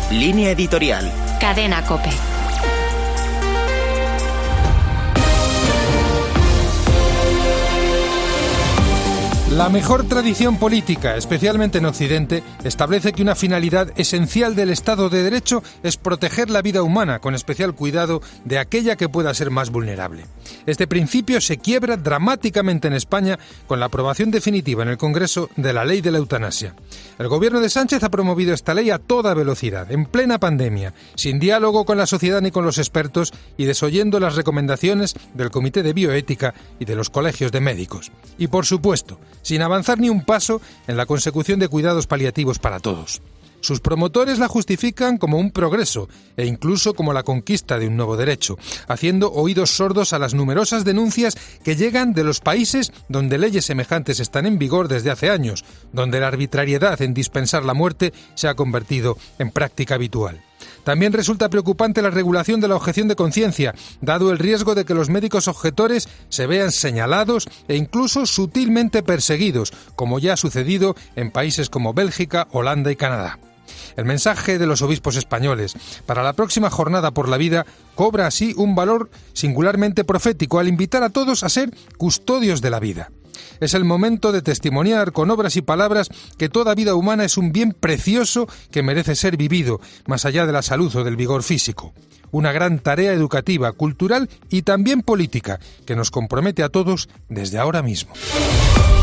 Línea editorial. Cadena COPE. La mejor tradición política, especialmente en Occidente, establece que una finalidad esencial del Estado de Derecho es proteger la vida humana, con especial cuidado de aquella que pueda ser más vulnerable. Este principio se quiebra dramáticamente en España con la aprobación definitiva en el Congreso de la ley de la eutanasia. El gobierno de Sánchez ha promovido esta ley a toda velocidad, en plena pandemia, sin diálogo con la sociedad ni con los expertos y desoyendo las recomendaciones del Comité de Bioética y de los colegios de médicos. Y por supuesto, sin avanzar ni un paso en la consecución de cuidados paliativos para todos. Sus promotores la justifican como un progreso e incluso como la conquista de un nuevo derecho, haciendo oídos sordos a las numerosas denuncias que llegan de los países donde leyes semejantes están en vigor desde hace años, donde la arbitrariedad en dispensar la muerte se ha convertido en práctica habitual. También resulta preocupante la regulación de la objeción de conciencia, dado el riesgo de que los médicos objetores se vean señalados e incluso sutilmente perseguidos, como ya ha sucedido en países como Bélgica, Holanda y Canadá. El mensaje de los obispos españoles para la próxima Jornada por la Vida cobra así un valor singularmente profético al invitar a todos a ser custodios de la vida. Es el momento de testimoniar con obras y palabras que toda vida humana es un bien precioso que merece ser vivido, más allá de la salud o del vigor físico. Una gran tarea educativa, cultural y también política que nos compromete a todos desde ahora mismo.